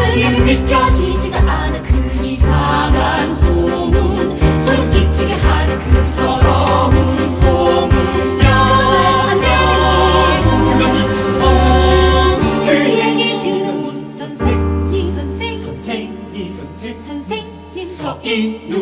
그에게 믿겨지지가 않은 그 이상한 소문, 소름 끼치게 하는 그 더러운 소문. 야, 그건 있을 소문. 그 얘기 들어본 선생님, 선생님, 선생님, 선생님, 서인우